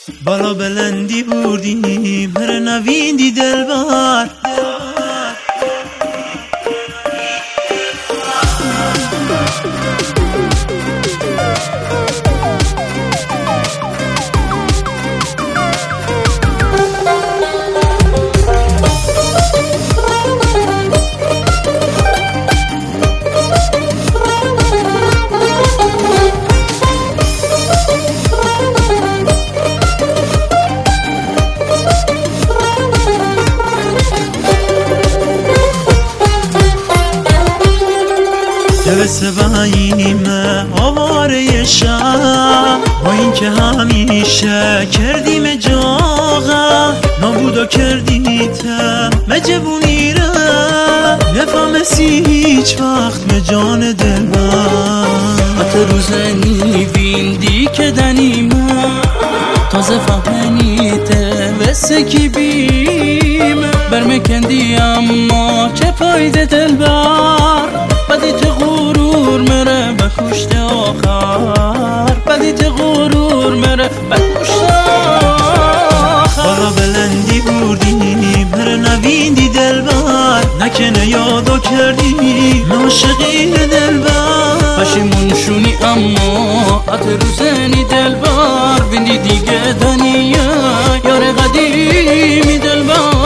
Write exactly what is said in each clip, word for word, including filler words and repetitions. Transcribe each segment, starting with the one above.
بالا بلندی بردیم هر نویندی دلبر دوست بایم آواره شب با این که همیشه کردیم جاغه نابودو کردی تا مجبونی را نفهمسی هیچ وقت مجان دلبر حتی روزنی بیندی که دنیمه تازه فهمنی توسه کی بیم برمکندی اما چه فایده دلبر بدیت غرور مره بکشت آخر بدیت غرور مره بکشت آخر بالا بلندی بردیم هر نویندی دلبر نکنه یادو کردی ناشقی دلبر پشیمون شونی اما حتی روزنی دلبر بینی دیگه دنیا یار قدیمی دلبر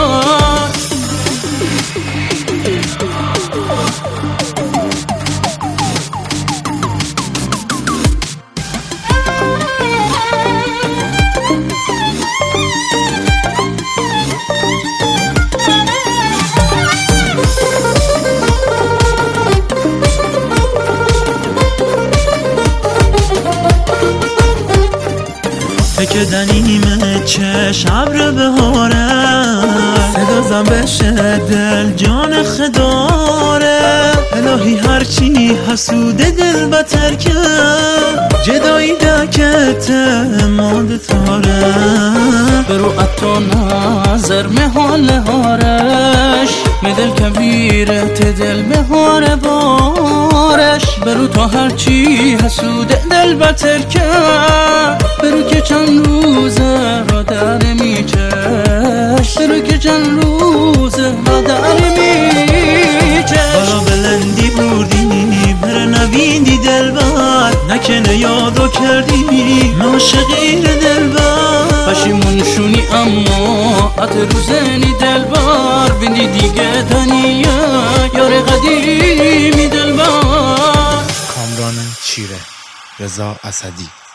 که دنیمه چش عبر بهاره صدا زن بشه دل جان خداره الهی هرچی حسوده دل بتر که جدایی دکت ماد تاره برو اتو نظر محال هارش مدل کبیرت دل بهاره بارش برو تا هرچی حسوده دل بتر که برو که چند روزه را در میچش برو که چند روزه را در میچش بالا بلندی بردیم هر نویندی دلبر نکنه یادو کردی ناشقی دلبر پشیمون شونی اما ات روزنی دلبر بینی دیگه دنیا یار قدیمی دلبر کامران چیره، رضا اسدی.